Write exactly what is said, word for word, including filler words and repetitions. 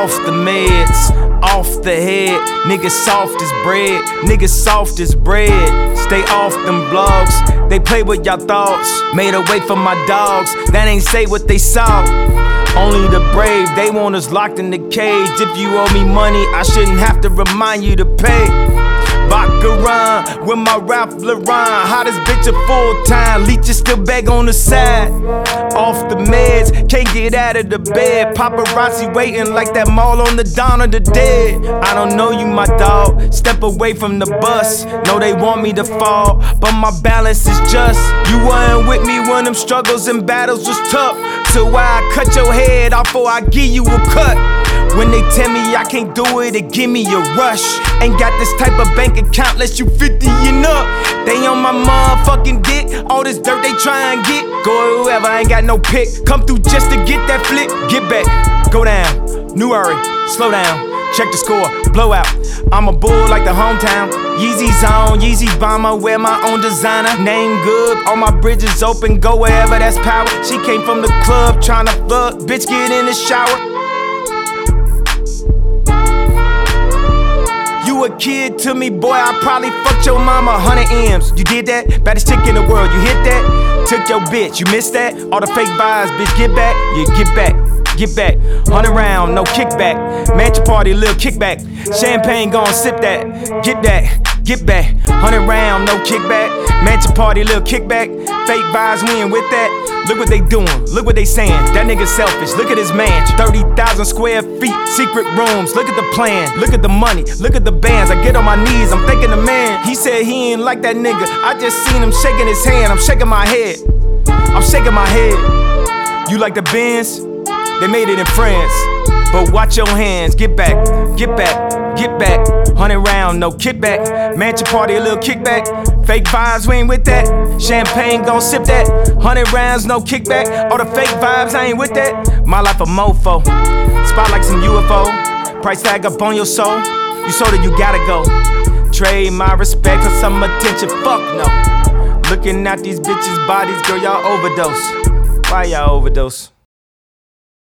off the meds, off the head. Niggas soft as bread, niggas soft as bread. Stay off them blogs, they play with y'all thoughts. Made away from my dogs, that ain't say what they saw. Only the brave, they want us locked in the cage. If you owe me money, I shouldn't have to remind you to pay. Baccarat with my Ralph Lauren, hottest bitch a full time. Leeches still beg on the side. Off the meds, can't get out of the bed. Paparazzi waiting like that mall on the Dawn of the Dead. I don't know you, my dog. Step away from the bus. Know they want me to fall, but my balance is just. You weren't with me when them struggles and battles was tough. So why I cut your head off before I give you a cut? When they tell me I can't do it, it give me a rush. Ain't got this type of bank account unless you fifty and up. They on my motherfucking dick, all this dirt they try and get. Go whoever, I ain't got no pick. Come through just to get that flick. Get back, go down, New Hurry, slow down. Check the score, blowout. I'm a bull like the hometown. Yeezy's on, Yeezy bomber, wear my own designer. Name good, all my bridges open, go wherever that's power. She came from the club tryna fuck, bitch get in the shower. You a kid to me, boy, I probably fucked your mama one hundred M's. You did that? Baddest chick in the world, you hit that? Took your bitch, you missed that? All the fake vibes, bitch, get back, yeah, get back. Get back, hundred round, no kickback. Mansion party, little kickback. Champagne gon' sip that. Get that, get back. Hundred round, no kickback. Mansion party, little kickback. Fake vibes, we ain't with that. Look what they doing, look what they saying. That nigga selfish, look at his mansion. thirty thousand square feet, secret rooms. Look at the plan, look at the money, look at the bands. I get on my knees, I'm thanking the man. He said he ain't like that nigga. I just seen him shaking his hand. I'm shaking my head, I'm shaking my head. You like the Benz? They made it in France, but watch your hands. Get back, get back, get back. Hundred round, no kickback. Mansion party, a little kickback. Fake vibes, we ain't with that. Champagne gon' sip that. Hundred rounds, no kickback. All the fake vibes, I ain't with that. My life a mofo, spot like some U F O. Price tag up on your soul. You sold it, you gotta go. Trade my respect for some attention, fuck no. Looking at these bitches' bodies, girl, y'all overdose. Why y'all overdose?